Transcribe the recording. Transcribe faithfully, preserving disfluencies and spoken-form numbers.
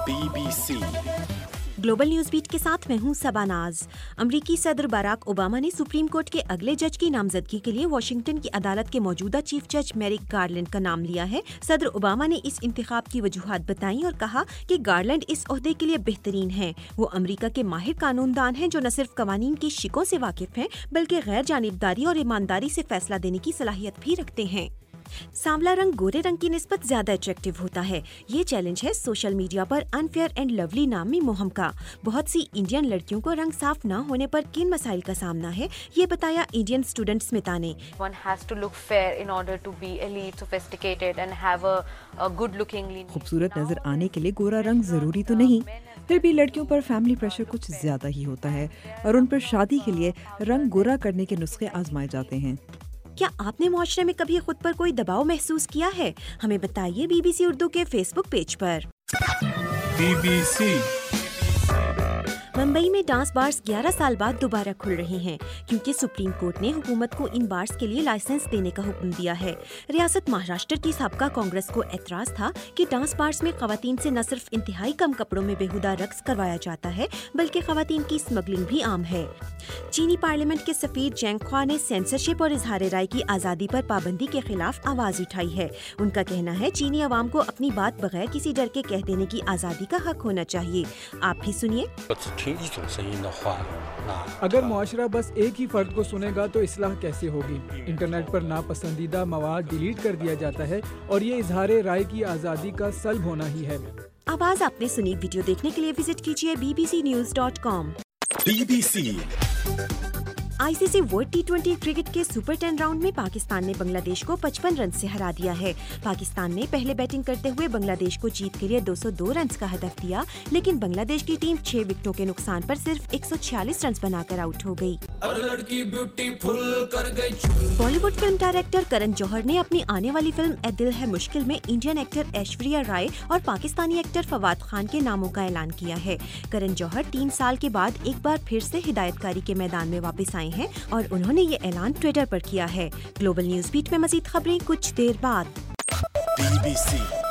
B B C global news beat के साथ मैं हूं सबानाज। अमरीकी सदर बराक ओबामा ने सुप्रीम कोर्ट के अगले जज की नामजदगी के लिए वाशिंगटन की अदालत के मौजूदा चीफ जज मैरिक गारलैंड का नाम लिया है। सदर ओबामा ने इस इंतखाब की वजूहात बताई और कहा कि गारलैंड इस ओहदे के लिए बेहतरीन है। वो अमरीका के माहिर कानूनदान हैं जो न सिर्फ कवानीन की शिकों से वाकिफ हैं बल्कि गैर जानिबदारी और ईमानदारी से फैसला देने की सलाहियत भी रखते हैं। सांवला रंग गोरे रंग की निस्बत ज्यादा अट्रैक्टिव होता है। ये चैलेंज है सोशल मीडिया पर अनफेयर एंड लवली नामी मुहिम का। बहुत सी इंडियन लड़कियों को रंग साफ न होने पर किन मसाइल का सामना है, ये बताया इंडियन स्टूडेंट स्मिता ने। One has to look fair in order to be elite, sophisticated and have a, a good looking. खूबसूरत नजर आने के लिए गोरा रंग जरूरी तो नहीं, फिर भी लड़कियों पर फैमिली प्रेशर कुछ ज्यादा ही होता है और उन पर शादी के लिए रंग गोरा करने के नुस्खे आजमाए जाते हैं। क्या आपने मुआशरे में कभी खुद पर कोई दबाव महसूस किया है? हमें बताइए बीबीसी उर्दू के फेसबुक पेज पर। बी बी सी मुंबई में डांस बार्स ग्यारह साल बाद दोबारा खुल रहे हैं क्योंकि सुप्रीम कोर्ट ने हुकूमत को इन बार्स के लिए लाइसेंस देने का हुक्म दिया है। रियासत महाराष्ट्र की साबका कांग्रेस को एतराज था कि डांस बार्स में खवातीन से न सिर्फ इंतहाई कम कपड़ों में बेहुदा रक्स करवाया जाता है बल्कि खवातीन की स्मगलिंग भी आम है। चीनी पार्लियामेंट के सफीर जेंग ख्वा ने सेंसरशिप और इजहार राय की आज़ादी पर पाबंदी के खिलाफ आवाज उठाई है। उनका कहना है चीनी अवाम को अपनी बात बगैर किसी डर के कह देने की आज़ादी का हक होना चाहिए। आप भी सुनिए। अगर मुआशरा बस एक ही फर्द को सुनेगा तो इस्लाह कैसे होगी? इंटरनेट पर नापसंदीदा मवाद डिलीट कर दिया जाता है और ये इजहार राय की आज़ादी का सल्ब होना ही है। आवाज आपने सुनी। वीडियो देखने के लिए विजिट कीजिए B B C news dot com. B B C ICC world T twenty cricket के सुपर टेन राउंड में पाकिस्तान ने बांग्लादेश को पचपन रन से हरा दिया है। पाकिस्तान ने पहले बैटिंग करते हुए बांग्लादेश को जीत के लिए दो सौ दो रन का हदफ दिया, लेकिन बांग्लादेश की टीम छह विकेटों के नुकसान पर सिर्फ एक सौ छियालीस रन बनाकर आउट हो गई। Bollywood film director Karan Johar ने अपनी आने वाली फिल्म ए दिल है मुश्किल में इंडियन एक्टर ऐश्वर्या राय और पाकिस्तानी एक्टर फवाद खान के नामों का ऐलान किया है। करण जौहर तीन साल के बाद एक बार फिर से हिदायतकारी के मैदान में वापस आए हैं और उन्होंने ये ऐलान ट्विटर पर किया है। ग्लोबल न्यूज बीट में मजीद खबरें कुछ देर बाद। बी बी सी